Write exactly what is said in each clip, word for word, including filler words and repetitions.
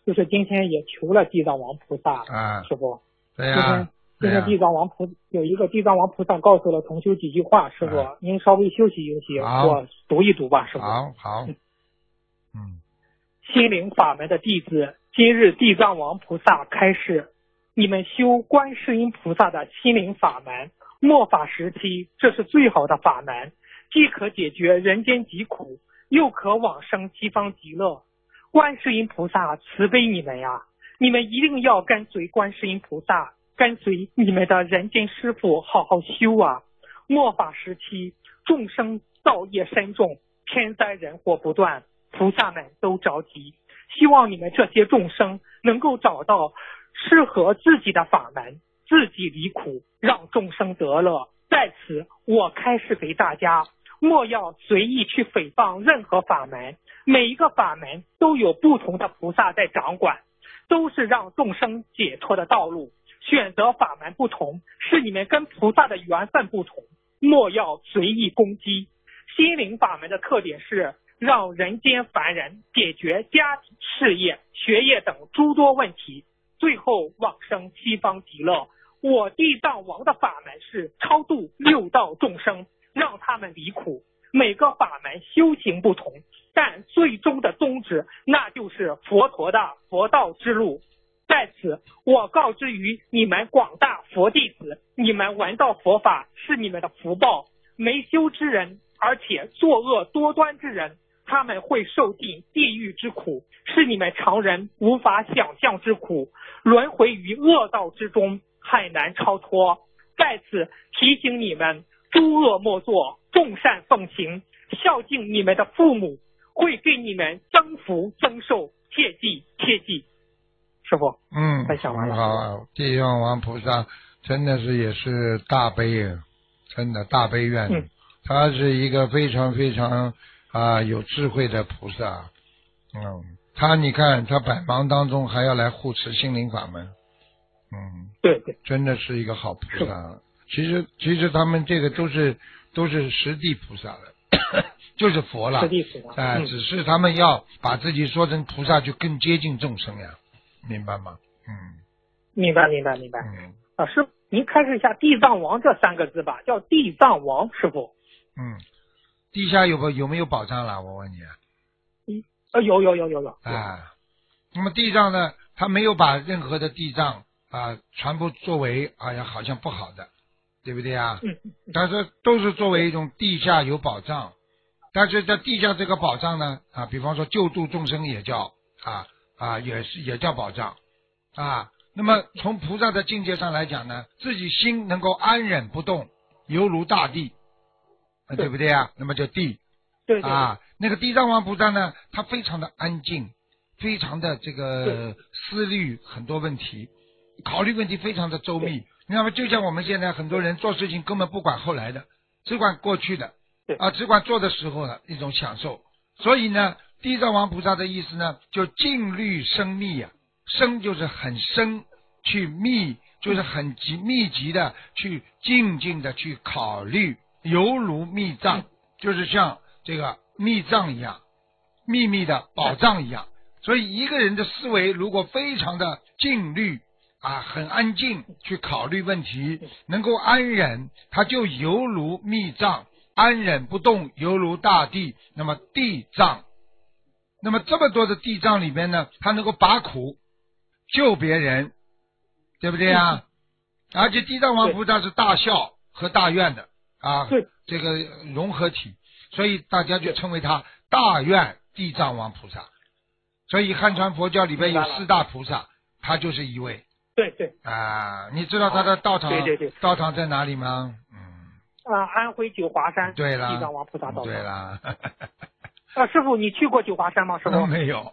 就是今天也求了地藏王菩萨啊， 师傅。 对呀、啊， 今天地藏王菩有一个地藏王菩萨告诉了同修几句话，师傅、啊、您稍微休息休息，我读一读吧，师傅。 好好。 嗯，心灵法门的弟子，今日地藏王菩萨开示，你们修观世音菩萨的心灵法门，末法时期这是最好的法门，既可解决人间疾苦，又可往生西方极乐。观世音菩萨慈悲你们呀，你们一定要跟随观世音菩萨，跟随你们的人间师父好好修啊！末法时期，众生造业深重，天灾人祸不断，菩萨们都着急，希望你们这些众生能够找到适合自己的法门，自己离苦，让众生得乐。在此，我开示给大家，莫要随意去诽谤任何法门，每一个法门都有不同的菩萨在掌管，都是让众生解脱的道路。选择法门不同，是你们跟菩萨的缘分不同，莫要随意攻击。心灵法门的特点是让人间凡人解决家庭、事业、学业等诸多问题，最后往生西方极乐。我地藏王的法门是超度六道众生，让他们离苦。每个法门修行不同，但最终的宗旨那就是佛陀的佛道之路。在此，我告知于你们广大佛弟子，你们闻到佛法是你们的福报。没修之人，而且作恶多端之人，他们会受尽地狱之苦，是你们常人无法想象之苦，轮回于恶道之中，很难超脱。在此提醒你们，诸恶莫作，众善奉行，孝敬你们的父母，会给你们增福增寿，切记切记。师傅， 嗯， 分享完了。 好，地藏王菩萨真的是也是大悲啊，真的大悲愿，嗯、他是一个非常非常啊有智慧的菩萨。嗯，他你看他百忙当中还要来护持心灵法门，嗯， 对对， 真的是一个好菩萨。其实其实他们这个都是都是实地菩萨的，就是佛了， 实地菩萨， 啊、呃嗯，只是他们要把自己说成菩萨，就更接近众生呀。明白吗？嗯， 明白明白明白。 嗯， 啊，师傅，您开示一下地藏王这三个字吧，叫地藏王，师傅。 嗯，地下有没有没有宝藏了？我问你。 嗯，呃，有有有有有。 啊，那么地藏呢？他没有把任何的地藏啊全部作为哎呀好像不好的，对不对啊？ 嗯。 但是都是作为一种地下有宝藏，但是在地下这个宝藏呢啊，比方说救度众生也叫啊。啊，也是也叫保障啊。那么从菩萨的境界上来讲呢，自己心能够安忍不动，犹如大地，啊、对不对啊？那么叫地。 对, 对, 对啊，那个地藏王菩萨呢，他非常的安静，非常的这个思虑很多问题，考虑问题非常的周密。那么就像我们现在很多人做事情根本不管后来的，只管过去的，啊，只管做的时候的一种享受。所以呢。地藏王菩萨的意思呢，就静虑深密呀、啊，深就是很深，去密就是很集密集的去静静的去考虑，犹如密藏，就是像这个密藏一样，秘密的宝藏一样。所以一个人的思维如果非常的静虑啊，很安静去考虑问题，能够安忍，他就犹如密藏，安忍不动，犹如大地。那么地藏。那么这么多的地藏里面呢，他能够拔苦救别人，对不对啊？嗯、而且地藏王菩萨是大孝和大愿的啊，这个融合体，所以大家就称为他大愿地藏王菩萨。所以汉传佛教里边有四大菩萨，他就是一位。 对对啊，你知道他的道场？ 对对对， 道场在哪里吗？ 嗯啊，安徽九华山。 对了， 地藏王菩萨道场。 对了。 啊，师傅，你去过九华山吗？师傅没有。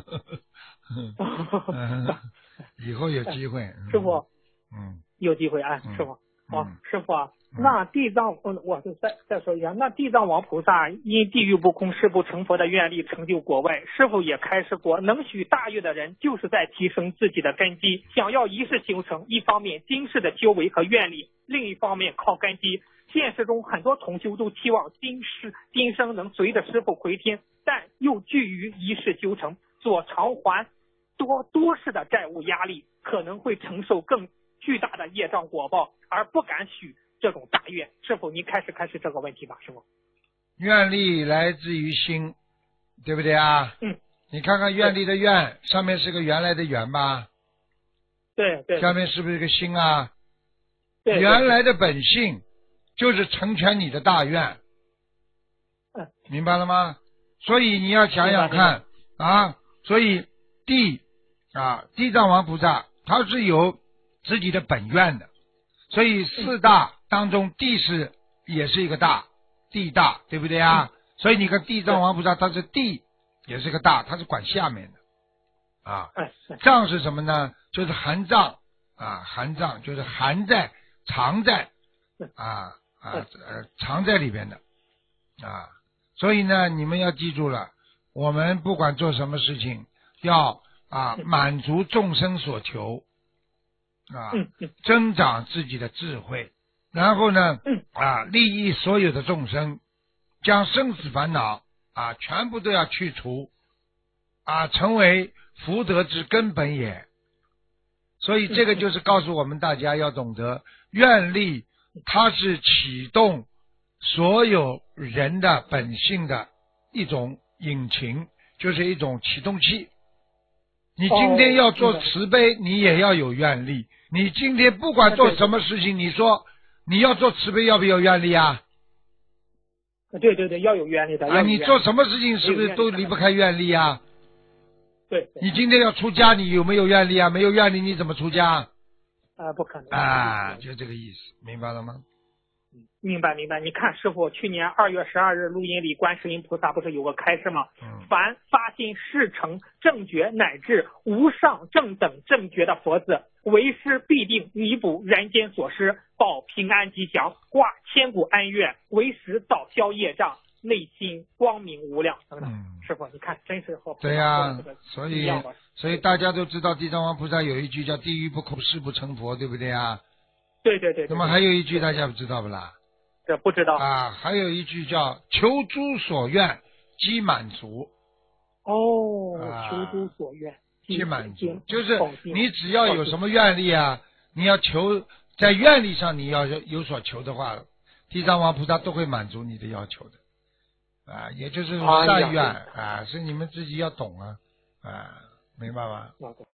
以后有机会。 师傅， 嗯， 有机会啊， 嗯、 师傅。好、 嗯， 师傅啊，嗯、那地藏，嗯，我就再再说一下，那地藏王菩萨因地狱不空誓不成佛的愿力成就国外，师傅也开示过，能许大愿的人就是在提升自己的根基，想要一世修成，一方面今世的修为和愿力，另一方面靠根基。现实中很多同修都期望今世今生能随着师父回天，但又惧于一世修成，左偿还多多事的债务压力，可能会承受更巨大的业障果报，而不敢许这种大愿。是否您开始开始这个问题吧，师傅？ 愿力来自于心，对不对啊？ 嗯。 你看看愿力的愿，上面是个原来的原吧？ 对对。 下面是不是个心啊？ 对。对原来的本性就是成全你的大愿。 嗯。 明白了吗？所以你要想想看啊，所以地啊，地藏王菩萨他是有自己的本愿的，所以四大当中地是也是一个大，地大，对不对啊？所以你看地藏王菩萨他是地也是个大，他是管下面的啊。藏是什么呢？就是含藏啊，含藏就是含在藏在啊啊呃藏在里边的啊。所以呢，你们要记住了，我们不管做什么事情，要啊满足众生所求啊，增长自己的智慧，然后呢啊利益所有的众生，将生死烦恼啊全部都要去除啊，成为福德之根本也。所以这个就是告诉我们大家要懂得，愿力它是启动所有人的本性的一种引擎，就是一种启动器。你今天要做慈悲，你也要有愿力。你今天不管做什么事情，你说你要做慈悲，要不要愿力啊？ 对对对，要有愿力的。 啊，你做什么事情是不是都离不开愿力啊？ 对。 你今天要出家，你有没有愿力啊？没有愿力，你怎么出家？ 啊，不可能。 啊，就这个意思，明白了吗？ 明白明白。你看师傅去年二月十二日录音里，观世音菩萨不是有个开示吗？ 嗯、 凡发心事成正觉乃至无上正等正觉的佛子，为师必定弥补人间所失，保平安吉祥，挂千古恩怨，为师早消业障，内心光明无量等等。 嗯、 师傅你看真是和对呀、啊，所以样所以大家都知道地藏王菩萨有一句叫地狱不空誓不成佛，对不对啊？ 对对 对, 对。 那么还有一句大家不知道不啦？ 这不知道啊，还有一句叫求诸所愿即满足。 哦， 啊、 求诸所愿即满足，就是你只要有什么愿力啊，你要求在愿力上你要有所求的话，地藏王菩萨都会满足你的要求的啊，也就是善愿啊，是你们自己要懂啊啊，明白吗？